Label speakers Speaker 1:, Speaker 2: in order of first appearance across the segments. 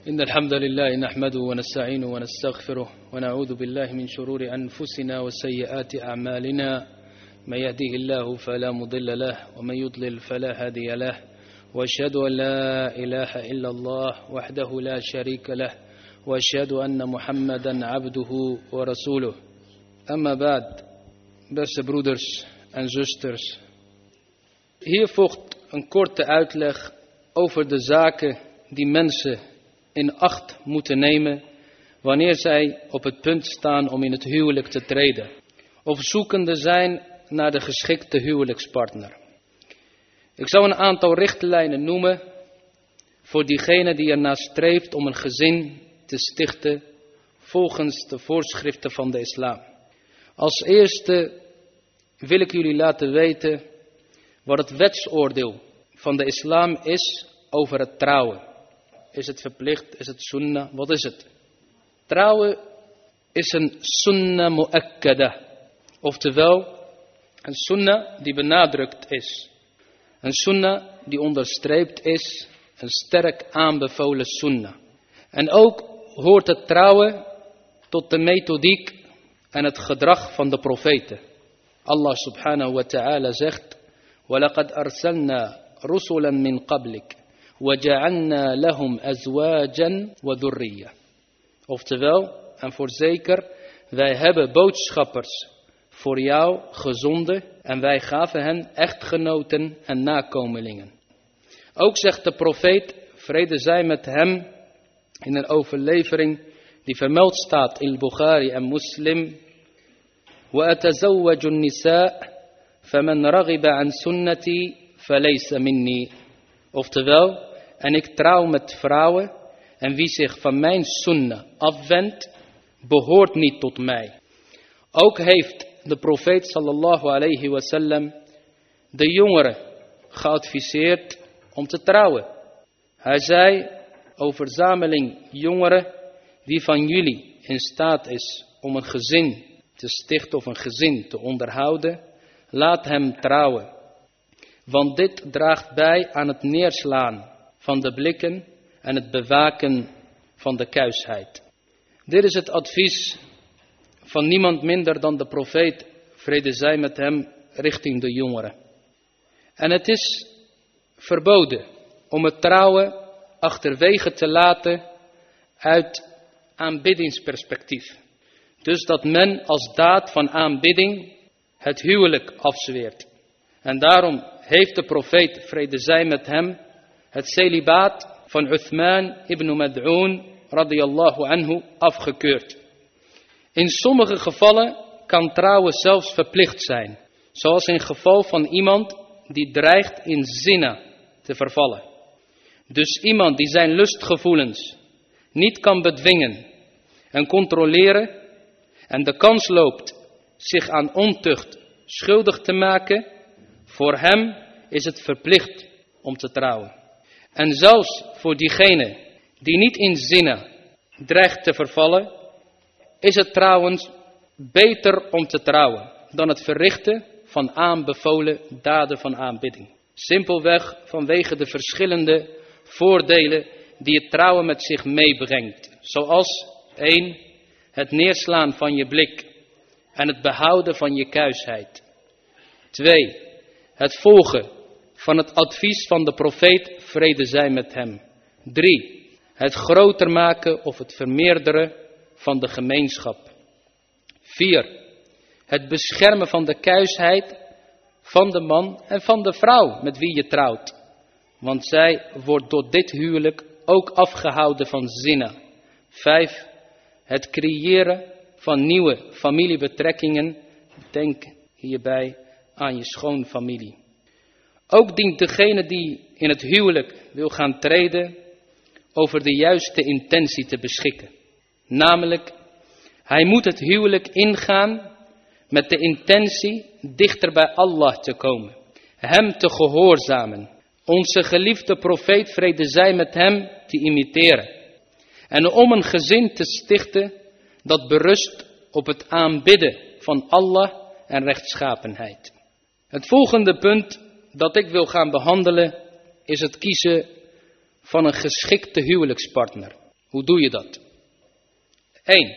Speaker 1: إن الحمد لله نحمده ونستعينه ونستغفره ونعوذ بالله من شرور أنفسنا وسيئات أعمالنا من يهديه الله فلا مضل له ومن يضلل فلا هادي له وأشهد أن لا إله إلا الله وحده لا شريك له وأشهد أن محمدا عبده ورسوله أما بعد beste broeders en zusters. Hier volgt een korte uitleg over de zaken die mensen in acht moeten nemen wanneer zij op het punt staan om in het huwelijk te treden of zoekende zijn naar de geschikte huwelijkspartner. Ik zou een aantal richtlijnen noemen voor diegene die ernaar streeft om een gezin te stichten volgens de voorschriften van de islam. Als eerste wil ik jullie laten weten wat het wetsoordeel van de islam is over het trouwen. Is het verplicht? Is het sunnah? Wat is het? Trouwen is een sunnah mu'akkada. Oftewel, een sunnah die benadrukt is. Een sunnah die onderstreept is. Een sterk aanbevolen sunnah. En ook hoort het trouwen tot de methodiek en het gedrag van de profeten. Allah subhanahu wa ta'ala zegt: وَلَقَدْ أَرْسَلْنَا رُسُلًا مِّن قَبْلِكَ وَجَعَلْنَا لَهُمْ أَزْوَاجًا وَذُرِّيَّةً. Oftewel, en voorzeker, wij hebben boodschappers voor jou gezonden en wij gaven hen echtgenoten en nakomelingen. Ook zegt de profeet, vrede zij met hem, in een overlevering die vermeld staat in Bukhari en Muslim: وَأَتَزَوَّجُ النِّسَاء فَمَنْ رَغِبَ عَنْ سُنَّتِي فَلَيْسَ مِنِّي. Oftewel, en ik trouw met vrouwen en wie zich van mijn sunnah afwendt, behoort niet tot mij. Ook heeft de profeet sallallahu alayhi wasallam de jongeren geadviseerd om te trouwen. Hij zei: o verzameling jongeren, wie van jullie in staat is om een gezin te stichten of een gezin te onderhouden, laat hem trouwen. Want dit draagt bij aan het neerslaan van de blikken en het bewaken van de kuisheid. Dit is het advies van niemand minder dan de profeet, vrede zij met hem, richting de jongeren. En het is verboden om het trouwen achterwege te laten uit aanbiddingsperspectief. Dus dat men als daad van aanbidding het huwelijk afzweert. En daarom heeft de profeet, vrede zij met hem, het celibaat van Uthman ibn Mad'un radiyallahu anhu afgekeurd. In sommige gevallen kan trouwen zelfs verplicht zijn. Zoals in geval van iemand die dreigt in zina te vervallen. Dus iemand die zijn lustgevoelens niet kan bedwingen en controleren en de kans loopt zich aan ontucht schuldig te maken, voor hem is het verplicht om te trouwen. En zelfs voor diegene die niet in zina dreigt te vervallen, is het trouwens beter om te trouwen dan het verrichten van aanbevolen daden van aanbidding. Simpelweg vanwege de verschillende voordelen die het trouwen met zich meebrengt. Zoals 1. Het neerslaan van je blik en het behouden van je kuisheid. 2. Het volgen van het advies van de profeet, vrede zij met hem. 3. Het groter maken of het vermeerderen van de gemeenschap. 4. Het beschermen van de kuisheid van de man en van de vrouw met wie je trouwt. Want zij wordt door dit huwelijk ook afgehouden van zina. 5. Het creëren van nieuwe familiebetrekkingen. Denk hierbij aan je schoonfamilie. Ook dient degene die in het huwelijk wil gaan treden over de juiste intentie te beschikken. Namelijk, hij moet het huwelijk ingaan met de intentie dichter bij Allah te komen. Hem te gehoorzamen. Onze geliefde profeet, vrede zij met hem, te imiteren. En om een gezin te stichten dat berust op het aanbidden van Allah en rechtschapenheid. Het volgende punt dat ik wil gaan behandelen is het kiezen van een geschikte huwelijkspartner. Hoe doe je dat? 1.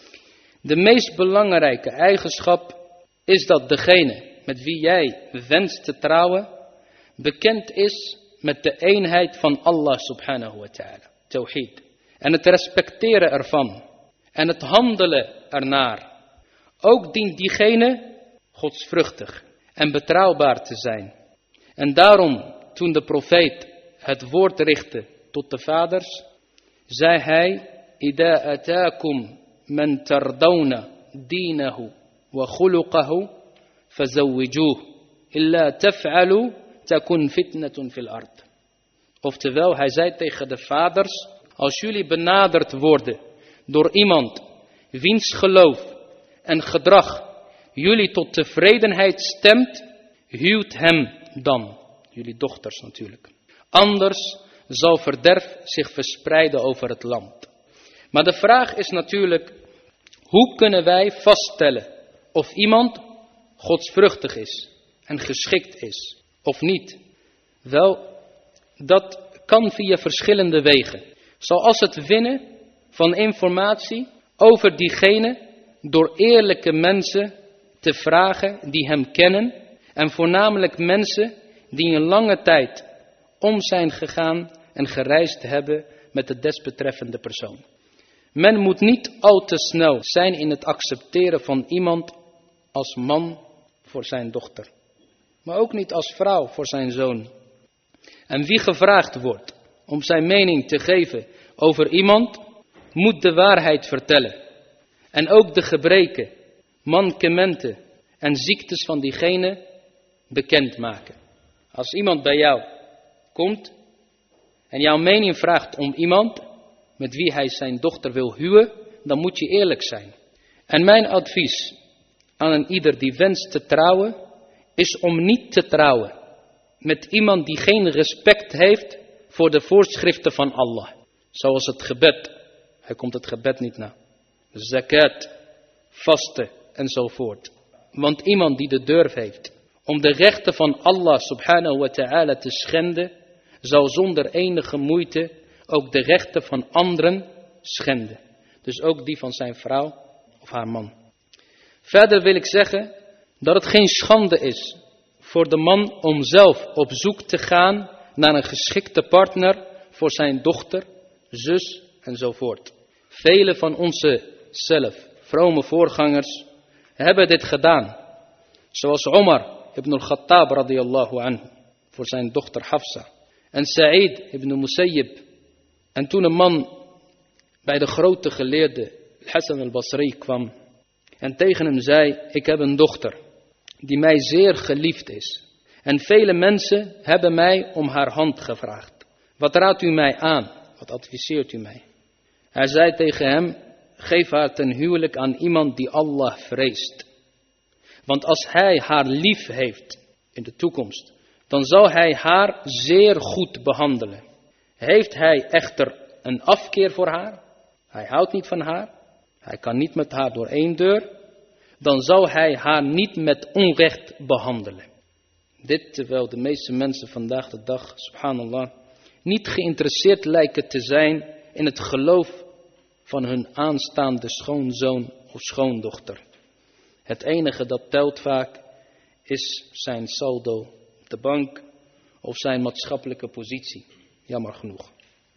Speaker 1: De meest belangrijke eigenschap is dat degene met wie jij wenst te trouwen bekend is met de eenheid van Allah subhanahu wa ta'ala. Tawhid. En het respecteren ervan. En het handelen ernaar. Ook dient diegene godsvruchtig en betrouwbaar te zijn. En daarom, toen de profeet het woord richtte tot de vaders, zei hij: Ida ataakum man tardawna dinahu wa khuluqahu fazawwijuh. Illa taf'alu takun fitnatun fil ard. Oftewel, hij zei tegen de vaders: als jullie benaderd worden door iemand wiens geloof en gedrag jullie tot tevredenheid stemt, huwt hem dan. Jullie dochters natuurlijk. Anders zal verderf zich verspreiden over het land. Maar de vraag is natuurlijk, hoe kunnen wij vaststellen of iemand godsvruchtig is en geschikt is of niet? Wel, dat kan via verschillende wegen. Zoals het winnen van informatie over diegene door eerlijke mensen te vragen die hem kennen. En voornamelijk mensen die een lange tijd om zijn gegaan en gereisd hebben met de desbetreffende persoon. Men moet niet al te snel zijn in het accepteren van iemand als man voor zijn dochter. Maar ook niet als vrouw voor zijn zoon. En wie gevraagd wordt om zijn mening te geven over iemand, moet de waarheid vertellen. En ook de gebreken, mankementen en ziektes van diegene bekendmaken. Als iemand bij jou komt en jouw mening vraagt om iemand met wie hij zijn dochter wil huwen, dan moet je eerlijk zijn. En mijn advies aan een ieder die wenst te trouwen, is om niet te trouwen met iemand die geen respect heeft voor de voorschriften van Allah. Zoals het gebed. Hij komt het gebed niet na. Zakat, vasten enzovoort. Want iemand die de durf heeft om de rechten van Allah subhanahu wa ta'ala te schenden, zal zonder enige moeite ook de rechten van anderen schenden. Dus ook die van zijn vrouw of haar man. Verder wil ik zeggen dat het geen schande is voor de man om zelf op zoek te gaan naar een geschikte partner voor zijn dochter, zus enzovoort. Vele van onze vrome voorgangers hebben dit gedaan. Zoals Omar ibn al-Khattab radiyallahu anhu voor zijn dochter Hafsa. En Sa'id ibn Musayyib. En toen een man bij de grote geleerde Hassan al-Basri kwam en tegen hem zei: ik heb een dochter die mij zeer geliefd is. En vele mensen hebben mij om haar hand gevraagd. Wat raadt u mij aan? Wat adviseert u mij? Hij zei tegen hem: geef haar ten huwelijk aan iemand die Allah vreest. Want als hij haar lief heeft in de toekomst, dan zal hij haar zeer goed behandelen. Heeft hij echter een afkeer voor haar, hij houdt niet van haar, hij kan niet met haar door één deur, dan zal hij haar niet met onrecht behandelen. Dit terwijl de meeste mensen vandaag de dag, subhanallah, niet geïnteresseerd lijken te zijn in het geloof van hun aanstaande schoonzoon of schoondochter. Het enige dat telt vaak is zijn saldo op de bank of zijn maatschappelijke positie. Jammer genoeg.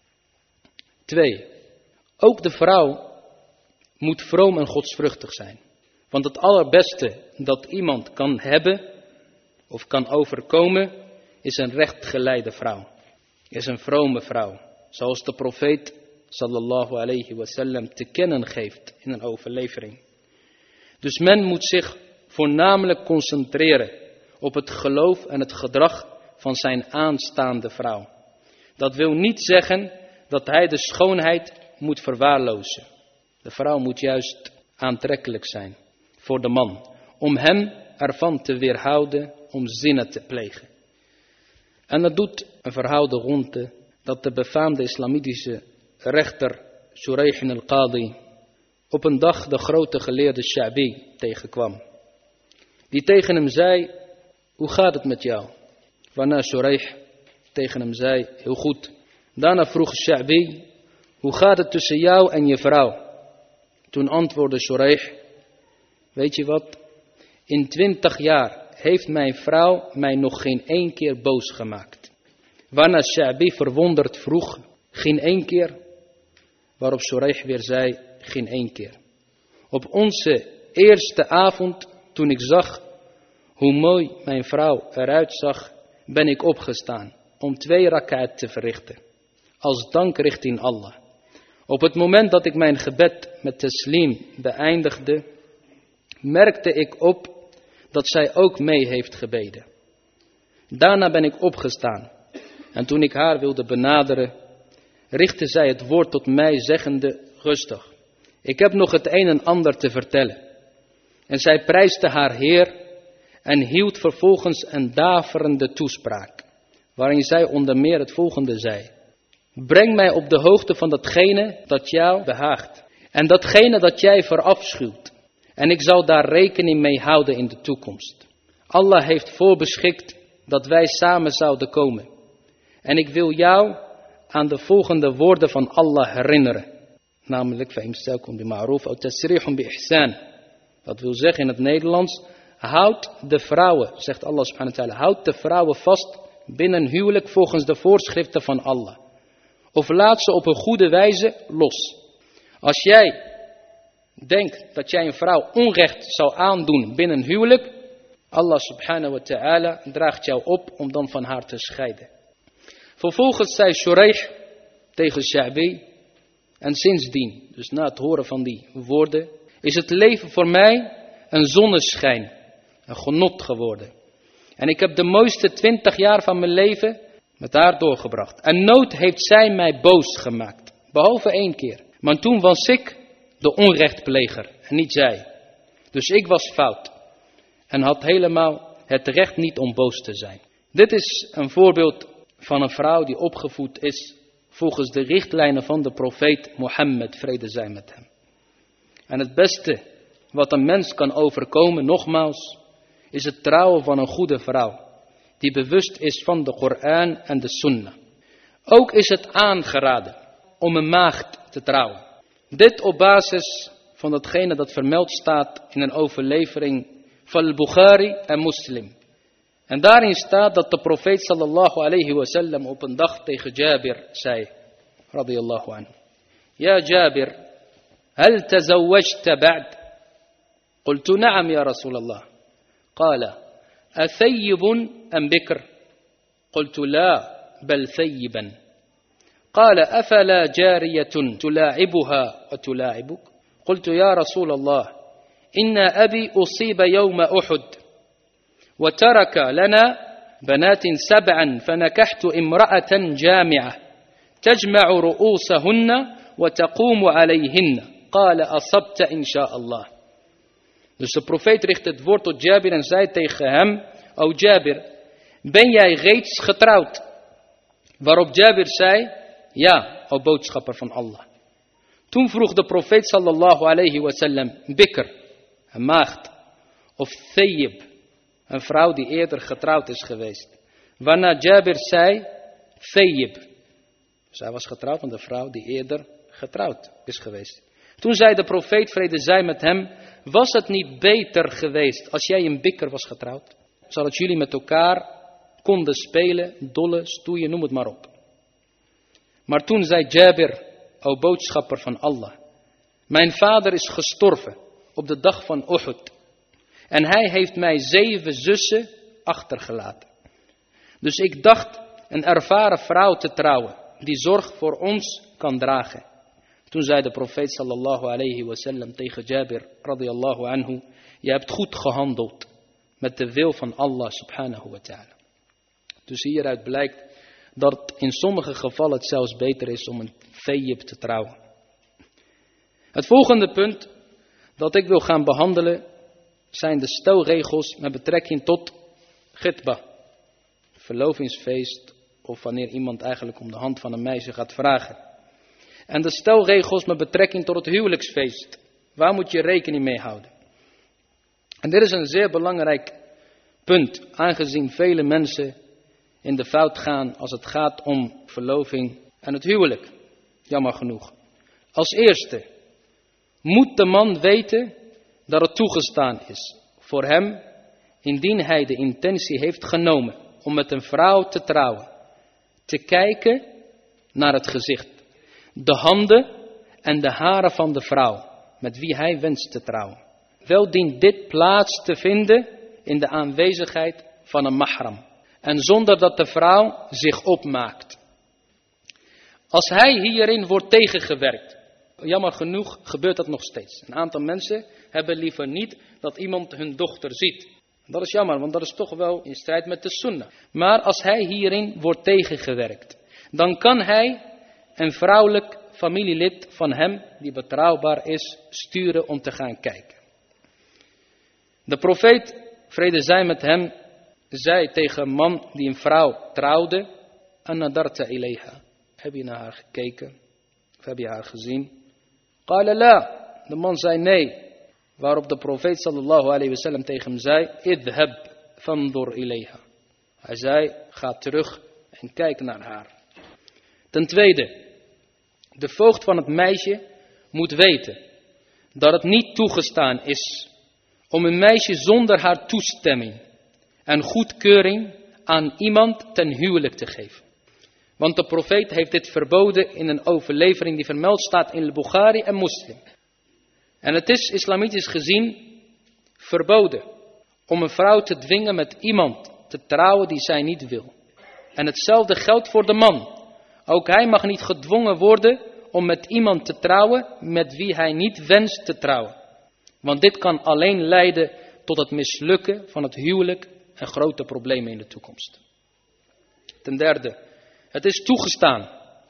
Speaker 1: 2. Ook de vrouw moet vroom en godsvruchtig zijn. Want het allerbeste dat iemand kan hebben of kan overkomen is een rechtgeleide vrouw. Is een vrome vrouw. Zoals de profeet sallallahu alayhi wasallam te kennen geeft in een overlevering. Dus men moet zich voornamelijk concentreren op het geloof en het gedrag van zijn aanstaande vrouw. Dat wil niet zeggen dat hij de schoonheid moet verwaarlozen. De vrouw moet juist aantrekkelijk zijn voor de man, om hem ervan te weerhouden om zinnen te plegen. En dat doet een verhaal de ronde dat de befaamde islamitische rechter Shuraih al-Qadi op een dag de grote geleerde Sha'bi tegenkwam. Die tegen hem zei: hoe gaat het met jou? Waarna Shuraih tegen hem zei: heel goed. Daarna vroeg Sha'bi: hoe gaat het tussen jou en je vrouw? Toen antwoordde Shuraih, weet je wat? In 20 jaar heeft mijn vrouw mij nog geen 1 keer boos gemaakt. Waarna Sha'bi verwonderd vroeg, geen 1 keer? Waarop Shuraih weer zei, geen 1 keer. Op onze eerste avond, toen ik zag hoe mooi mijn vrouw eruit zag, ben ik opgestaan om 2 rak'at te verrichten. Als dank richting Allah. Op het moment dat ik mijn gebed met taslim beëindigde, merkte ik op dat zij ook mee heeft gebeden. Daarna ben ik opgestaan en toen ik haar wilde benaderen, richtte zij het woord tot mij zeggende, rustig. Ik heb nog het een en ander te vertellen. En zij prijste haar Heer en hield vervolgens een daverende toespraak, waarin zij onder meer het volgende zei. Breng mij op de hoogte van datgene dat jou behaagt en datgene dat jij verafschuwt. En ik zal daar rekening mee houden in de toekomst. Allah heeft voorbeschikt dat wij samen zouden komen. En ik wil jou aan de volgende woorden van Allah herinneren. Namelijk, fa'imsakum bi ma'ruf of tasrihum bi ihsan. Dat wil zeggen in het Nederlands, houd de vrouwen, zegt Allah subhanahu wa ta'ala, houd de vrouwen vast binnen huwelijk volgens de voorschriften van Allah. Of laat ze op een goede wijze los. Als jij denkt dat jij een vrouw onrecht zou aandoen binnen huwelijk, Allah subhanahu wa ta'ala draagt jou op om dan van haar te scheiden. Vervolgens zei Shuraih tegen Sha'bi, en sindsdien, dus na het horen van die woorden, is het leven voor mij een zonneschijn, een genot geworden. En ik heb de mooiste 20 jaar van mijn leven met haar doorgebracht. En nooit heeft zij mij boos gemaakt, behalve 1 keer. Maar toen was ik de onrechtpleger en niet zij. Dus ik was fout en had helemaal het recht niet om boos te zijn. Dit is een voorbeeld van een vrouw die opgevoed is volgens de richtlijnen van de profeet Mohammed, vrede zij met hem. En het beste wat een mens kan overkomen, nogmaals, is het trouwen van een goede vrouw, die bewust is van de Koran en de Sunnah. Ook is het aangeraden om een maagd te trouwen. Dit op basis van datgene dat vermeld staat in een overlevering van al-Bukhari en Muslim. En daarin staat dat de profeet sallallahu alayhi wa sallam op een dag tegen Jabir zei, radiyallahu anhu. Ja Jabir, hal tazawwajta ba'd? Qultu na'am ya Rasulallah. Qala, athayyibun am bikr? Qultu la, bal thayyiban. قال أفلا جارية تلاعبها وتلاعبك قلت يا رسول الله إن أبي أصيب يوم أحد وترك لنا بنات 7 فنكحت امرأة جامعة تجمع رؤوسهن وتقوم عليهن قال أصبت إن شاء الله. Dus de profeet richt het woord tot Jabir en zei tegen hem, o Jabir, ben jij reeds getrouwd? Waarop Jabir zei, ja, o boodschapper van Allah. Toen vroeg de profeet sallallahu alayhi wa sallam, bikr, een maagd, of thayyib, een vrouw die eerder getrouwd is geweest. Waarna Jabir zei, thayyib. Dus hij was getrouwd met een vrouw die eerder getrouwd is geweest. Toen zei de profeet, vrede zij met hem, was het niet beter geweest als jij een bikr was getrouwd? Zodat jullie met elkaar konden spelen, dollen, stoeien, noem het maar op. Maar toen zei Jabir, o boodschapper van Allah, mijn vader is gestorven op de dag van Uhud. En hij heeft mij 7 zussen achtergelaten. Dus ik dacht een ervaren vrouw te trouwen, die zorg voor ons kan dragen. Toen zei de profeet sallallahu alayhi wa sallam tegen Jabir radiyallahu anhu, je hebt goed gehandeld met de wil van Allah subhanahu wa ta'ala. Dus hieruit blijkt dat in sommige gevallen het zelfs beter is om een thayyib te trouwen. Het volgende punt dat ik wil gaan behandelen zijn de stelregels met betrekking tot khitbah, verlovingsfeest of wanneer iemand eigenlijk om de hand van een meisje gaat vragen. En de stelregels met betrekking tot het huwelijksfeest. Waar moet je rekening mee houden? En dit is een zeer belangrijk punt, aangezien vele mensen in de fout gaan als het gaat om verloving en het huwelijk. jammer genoeg. Als eerste moet de man weten dat het toegestaan is voor hem, indien hij de intentie heeft genomen om met een vrouw te trouwen, te kijken naar het gezicht, de handen en de haren van de vrouw met wie hij wenst te trouwen. Wel dient dit plaats te vinden in de aanwezigheid van een mahram en zonder dat de vrouw zich opmaakt. Als hij hierin wordt tegengewerkt, jammer genoeg gebeurt dat nog steeds. Een aantal mensen hebben liever niet dat iemand hun dochter ziet. Dat is jammer, want dat is toch wel in strijd met de sunnah. Maar als hij hierin wordt tegengewerkt, dan kan hij een vrouwelijk familielid van hem, die betrouwbaar is, sturen om te gaan kijken. De profeet, vrede zij met hem, zei tegen een man die een vrouw trouwde, An-nadarta ilayha. Heb je naar haar gekeken? Of heb je haar gezien? Qala la. De man zei nee. Waarop de profeet sallallahu alayhi wa sallam tegen hem zei, idhab fandur ilayha. Hij zei, ga terug en kijk naar haar. Ten tweede, de voogd van het meisje moet weten dat het niet toegestaan is om een meisje zonder haar toestemming en goedkeuring aan iemand ten huwelijk te geven. Want de profeet heeft dit verboden in een overlevering die vermeld staat in Bukhari en Muslim. En het is islamitisch gezien verboden om een vrouw te dwingen met iemand te trouwen die zij niet wil. En hetzelfde geldt voor de man. Ook hij mag niet gedwongen worden om met iemand te trouwen met wie hij niet wenst te trouwen. Want dit kan alleen leiden tot het mislukken van het huwelijk en grote problemen in de toekomst. Ten derde, het is toegestaan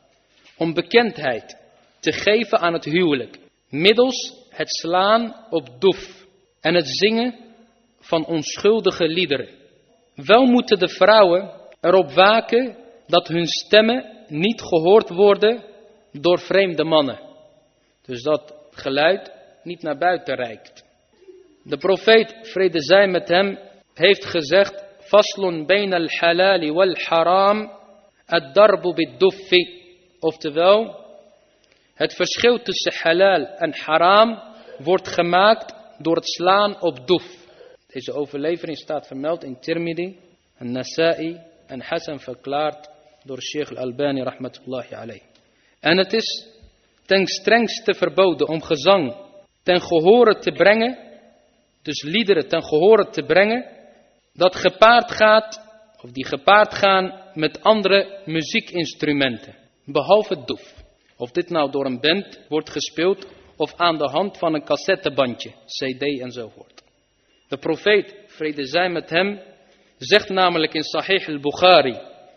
Speaker 1: om bekendheid te geven aan het huwelijk middels het slaan op doef en het zingen van onschuldige liederen. Wel moeten de vrouwen erop waken dat hun stemmen niet gehoord worden door vreemde mannen. Dus dat geluid niet naar buiten reikt. De profeet, vrede zij met hem, heeft gezegd, Faslun bayna al-halali wal-haram, ad-darbu bid-duffi. Oftewel, het verschil tussen halal en haram wordt gemaakt door het slaan op doef. Deze overlevering staat vermeld in Tirmidhi, en Nasa'i en Hassan verklaard door Sheikh al-Albani rahmatullahi alayhi. En het is ten strengste verboden om gezang ten gehore te brengen, dus liederen ten gehore te brengen, dat gepaard gaat, of die gepaard gaan met andere muziekinstrumenten, behalve doef. Of dit nou door een band wordt gespeeld of aan de hand van een cassettebandje, cd enzovoort. De profeet, vrede zij met hem, zegt namelijk in Sahih al-Bukhari.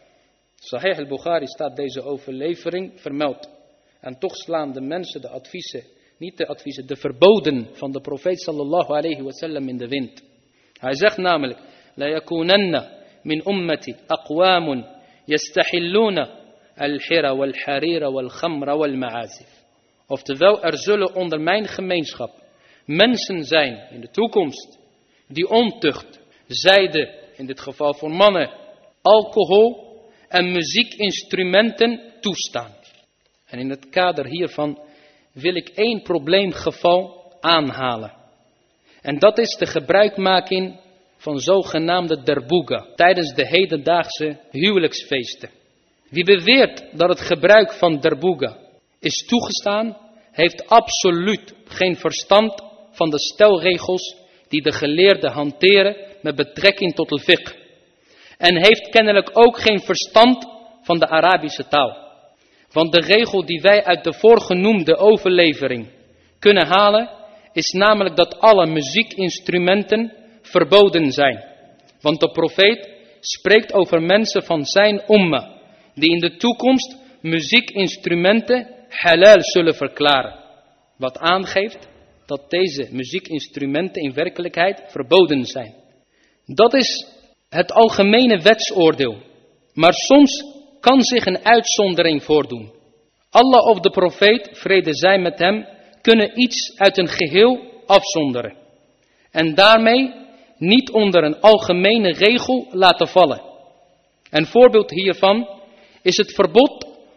Speaker 1: Sahih al-Bukhari staat deze overlevering vermeld. En toch slaan de mensen de adviezen, niet de adviezen, de verboden van de profeet sallallahu alayhi wa sallam in de wind. Hij zegt namelijk, La yakunanna min ummati aqwamun yastahilluna al-hira wal-harira wal-khamra wal-ma'azif. Oftewel, er zullen onder mijn gemeenschap mensen zijn in de toekomst die ontucht, zijde, in dit geval voor mannen, alcohol en muziekinstrumenten toestaan. En in het kader hiervan wil ik 1 probleemgeval aanhalen. En dat is de gebruikmaking van zogenaamde derboega tijdens de hedendaagse huwelijksfeesten. Wie beweert dat het gebruik van derboega is toegestaan, heeft absoluut geen verstand van de stelregels die de geleerden hanteren met betrekking tot het fiqh. En heeft kennelijk ook geen verstand van de Arabische taal. Want de regel die wij uit de voorgenoemde overlevering kunnen halen, is namelijk dat alle muziekinstrumenten verboden zijn. Want de profeet spreekt over mensen van zijn umma, die in de toekomst muziekinstrumenten halal zullen verklaren. Wat aangeeft dat deze muziekinstrumenten in werkelijkheid verboden zijn. Dat is het algemene wetsoordeel. Maar soms kan zich een uitzondering voordoen. Allah of de profeet, vrede zij met hem, kunnen iets uit een geheel afzonderen. En daarmee niet onder een algemene regel laten vallen. Een voorbeeld hiervan is het verbod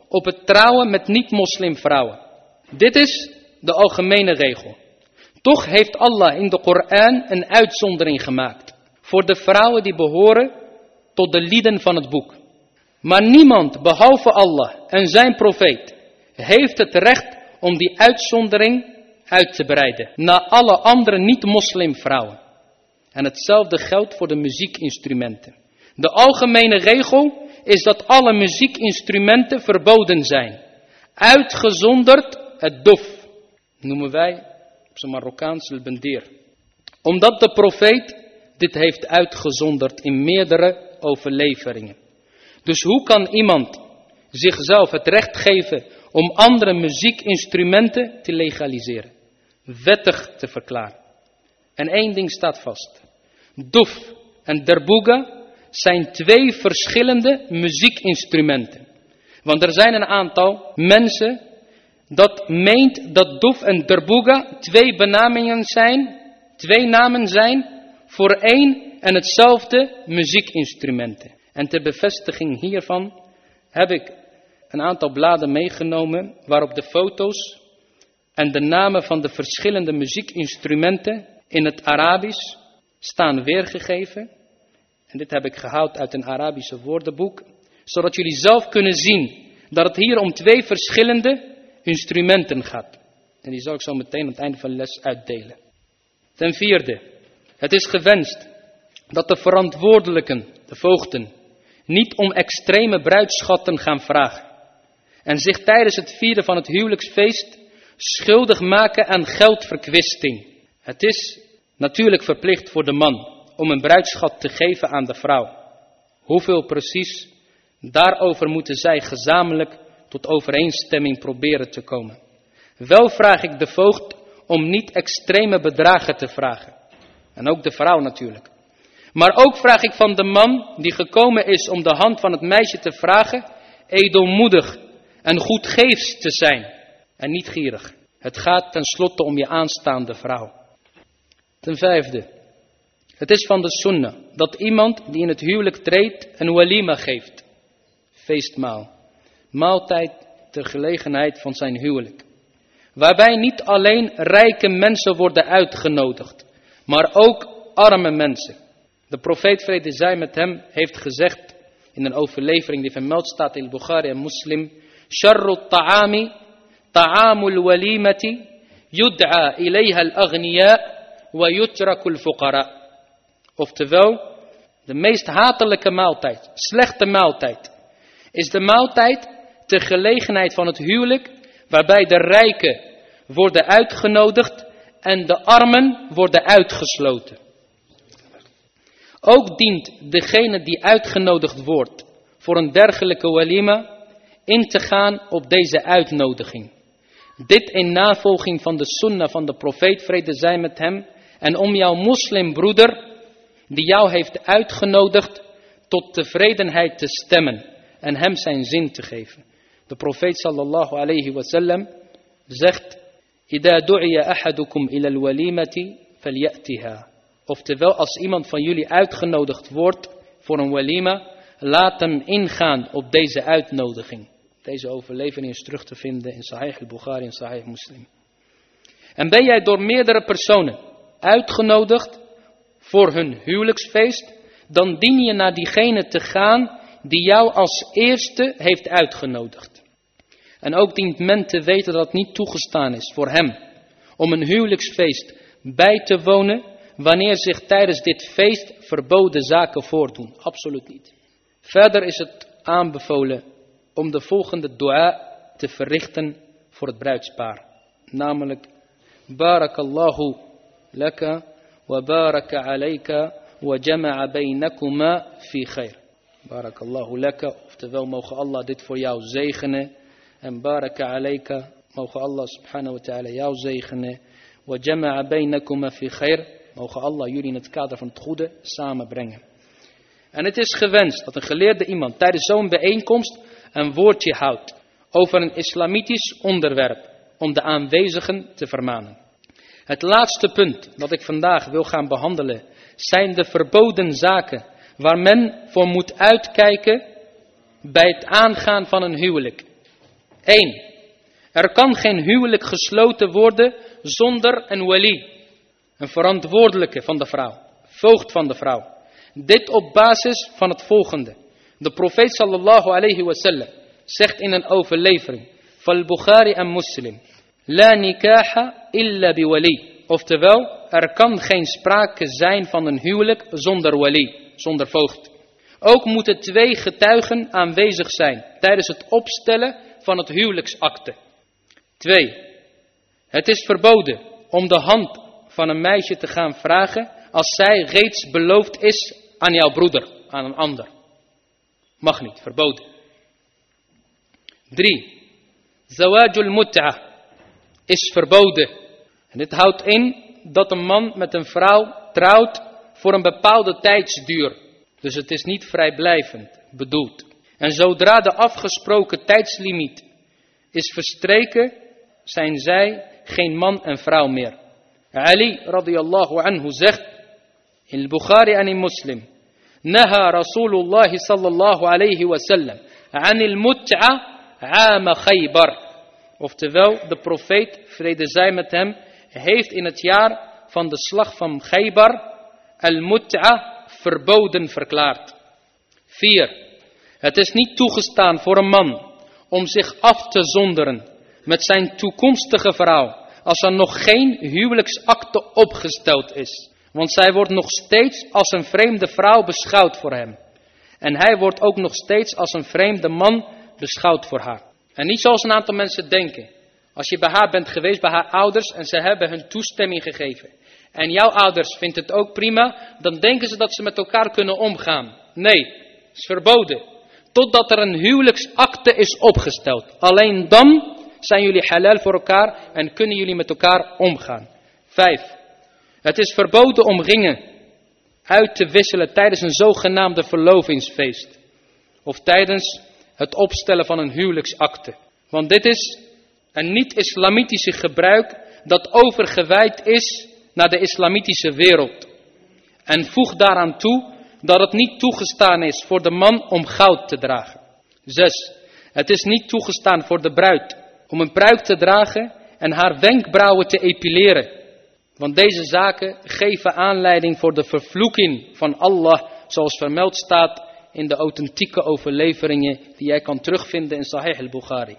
Speaker 1: op het trouwen met niet-moslimvrouwen. Dit is de algemene regel. Toch heeft Allah in de Koran een uitzondering gemaakt voor de vrouwen die behoren tot de lieden van het boek. Maar niemand behalve Allah en zijn profeet heeft het recht om die uitzondering uit te breiden naar alle andere niet-moslimvrouwen. En hetzelfde geldt voor de muziekinstrumenten. De algemene regel is dat alle muziekinstrumenten verboden zijn. Uitgezonderd het dof. Noemen wij op zijn Marokkaans al-bandir. Omdat de profeet dit heeft uitgezonderd in meerdere overleveringen. Dus hoe kan iemand zichzelf het recht geven om andere muziekinstrumenten te legaliseren? Wettig te verklaren. En één ding staat vast. Doef en derboega zijn twee verschillende muziekinstrumenten. Want er zijn een aantal mensen dat meent dat doef en derboega twee namen zijn voor één en hetzelfde muziekinstrumenten. En ter bevestiging hiervan heb ik een aantal bladen meegenomen waarop de foto's en de namen van de verschillende muziekinstrumenten in het Arabisch staan weergegeven. En dit heb ik gehaald uit een Arabische woordenboek, zodat jullie zelf kunnen zien dat het hier om twee verschillende instrumenten gaat. En die zal ik zo meteen aan het einde van de les uitdelen. Ten vierde, het is gewenst dat de verantwoordelijken, de voogden, niet om extreme bruidsschatten gaan vragen. En zich tijdens het vieren van het huwelijksfeest schuldig maken aan geldverkwisting. Het is natuurlijk verplicht voor de man om een bruidsschat te geven aan de vrouw. Hoeveel precies, daarover moeten zij gezamenlijk tot overeenstemming proberen te komen. Wel vraag ik de voogd om niet extreme bedragen te vragen. En ook de vrouw natuurlijk. Maar ook vraag ik van de man die gekomen is om de hand van het meisje te vragen, edelmoedig en goedgeefs te zijn en niet gierig. Het gaat tenslotte om je aanstaande vrouw. Ten vijfde, het is van de sunnah dat iemand die in het huwelijk treedt een walima geeft. Feestmaal. Maaltijd ter gelegenheid van zijn huwelijk. Waarbij niet alleen rijke mensen worden uitgenodigd, maar ook arme mensen. De profeet vrede zij met hem heeft gezegd in een overlevering die vermeld staat in Bukhari en Muslim. Sharru ta'ami, ta'amul walimati, yud'a ilayha al-aghniya wa yutraku al-fuqara. Oftewel, de meest hatelijke maaltijd, slechte maaltijd, is de maaltijd ter gelegenheid van het huwelijk, waarbij de rijken worden uitgenodigd en de armen worden uitgesloten. Ook dient degene die uitgenodigd wordt voor een dergelijke walima in te gaan op deze uitnodiging. Dit in navolging van de sunnah van de profeet vrede zij met hem en om jouw moslimbroeder die jou heeft uitgenodigd tot tevredenheid te stemmen en hem zijn zin te geven. De profeet sallallahu alayhi wa sallam zegt: Ida du'iya ahadukum ila al-walimati falyatiha. Oftewel, als iemand van jullie uitgenodigd wordt voor een walima, laat hem ingaan op deze uitnodiging. Deze overlevering is terug te vinden in Sahih al-Bukhari en Sahih Muslim. En ben jij door meerdere personen uitgenodigd voor hun huwelijksfeest, dan dien je naar diegene te gaan die jou als eerste heeft uitgenodigd. En ook dient men te weten dat het niet toegestaan is voor hem om een huwelijksfeest bij te wonen wanneer zich tijdens dit feest verboden zaken voordoen. Absoluut niet. Verder is het aanbevolen om de volgende dua te verrichten voor het bruidspaar. Namelijk, Barakallahu laka wa baraka alayka wa jama'a baynakuma fi khair. Barakallahu laka, oftewel mogen Allah dit voor jou zegenen. En baraka alayka, mogen Allah subhanahu wa ta'ala jou zegenen. Wa jama'a baynakuma fi khair. Mogen Allah jullie in het kader van het goede samenbrengen. En het is gewenst dat een geleerde iemand tijdens zo'n bijeenkomst een woordje houdt over een islamitisch onderwerp om de aanwezigen te vermanen. Het laatste punt dat ik vandaag wil gaan behandelen zijn de verboden zaken waar men voor moet uitkijken bij het aangaan van een huwelijk. 1. Er kan geen huwelijk gesloten worden zonder een wali. Een verantwoordelijke van de vrouw. Voogd van de vrouw. Dit op basis van het volgende. De profeet sallallahu alayhi wa sallam zegt in een overlevering van Bukhari en Muslim. La nikaha illa bi wali. Oftewel, er kan geen sprake zijn van een huwelijk zonder wali, zonder voogd. Ook moeten 2 getuigen aanwezig zijn tijdens het opstellen van het huwelijksakte. 2. Het is verboden om de hand van een meisje te gaan vragen als zij reeds beloofd is aan jouw broeder, aan een ander. Mag niet, verboden. 3. Zawajul mut'a is verboden. En dit houdt in dat een man met een vrouw trouwt voor een bepaalde tijdsduur. Dus het is niet vrijblijvend bedoeld. En zodra de afgesproken tijdslimiet is verstreken, zijn zij geen man en vrouw meer. Ali radiyallahu anhu zegt in Bukhari en in Muslim. Naha Rasulullah sallallahu alayhi wa sallam anil mut'a aama Khaybar. Oftewel, de profeet, vrede zij met hem, heeft in het jaar van de slag van Khaybar al-mut'a verboden verklaard. 4. Het is niet toegestaan voor een man om zich af te zonderen met zijn toekomstige vrouw als er nog geen huwelijksakte opgesteld is. Want zij wordt nog steeds als een vreemde vrouw beschouwd voor hem. En hij wordt ook nog steeds als een vreemde man beschouwd voor haar. En niet zoals een aantal mensen denken. Als je bij haar bent geweest, bij haar ouders, en ze hebben hun toestemming gegeven. En jouw ouders vindt het ook prima, dan denken ze dat ze met elkaar kunnen omgaan. Nee, het is verboden. Totdat er een huwelijksakte is opgesteld. Alleen dan zijn jullie halal voor elkaar en kunnen jullie met elkaar omgaan. 5. Het is verboden om ringen uit te wisselen tijdens een zogenaamde verlovingsfeest. Of tijdens het opstellen van een huwelijksakte. Want dit is een niet-islamitische gebruik dat overgewijd is naar de islamitische wereld. En voeg daaraan toe dat het niet toegestaan is voor de man om goud te dragen. 6. Het is niet toegestaan voor de bruid om een pruik te dragen en haar wenkbrauwen te epileren. Want deze zaken geven aanleiding voor de vervloeking van Allah, zoals vermeld staat in de authentieke overleveringen die jij kan terugvinden in Sahih al-Bukhari.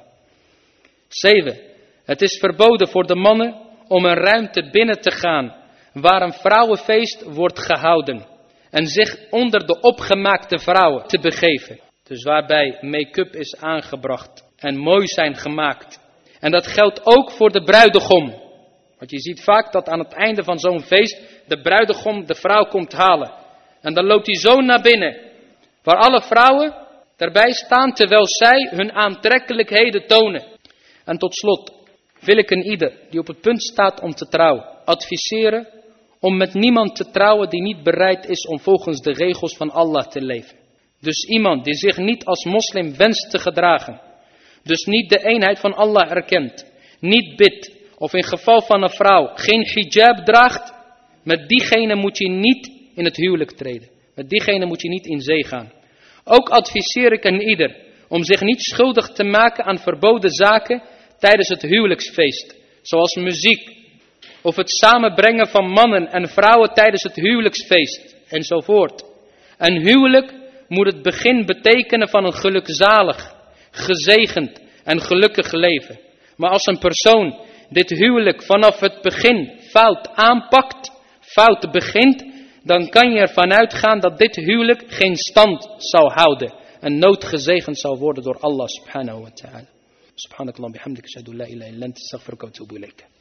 Speaker 1: 7. Het is verboden voor de mannen om een ruimte binnen te gaan waar een vrouwenfeest wordt gehouden en zich onder de opgemaakte vrouwen te begeven. Dus waarbij make-up is aangebracht en mooi zijn gemaakt. En dat geldt ook voor de bruidegom. Want je ziet vaak dat aan het einde van zo'n feest de bruidegom de vrouw komt halen. En dan loopt hij zo naar binnen, waar alle vrouwen erbij staan terwijl zij hun aantrekkelijkheden tonen. En tot slot wil ik een ieder die op het punt staat om te trouwen, adviseren om met niemand te trouwen die niet bereid is om volgens de regels van Allah te leven. Dus iemand die zich niet als moslim wenst te gedragen, dus niet de eenheid van Allah erkent, niet bidt of in geval van een vrouw geen hijab draagt, met diegene moet je niet in het huwelijk treden. Met diegene moet je niet in zee gaan. Ook adviseer ik een ieder om zich niet schuldig te maken aan verboden zaken tijdens het huwelijksfeest. Zoals muziek of het samenbrengen van mannen en vrouwen tijdens het huwelijksfeest enzovoort. Een huwelijk moet het begin betekenen van een gelukzalig, gezegend en gelukkig leven. Maar als een persoon dit huwelijk vanaf het begin fout aanpakt, fout begint, dan kan je ervan uitgaan dat dit huwelijk geen stand zou houden en nooit gezegend zou worden door Allah subhanahu wa ta'ala. Subhanakallah bihamdik, ashhadu la ilaha illa anta, astaghfiruka wa atubu ilayk.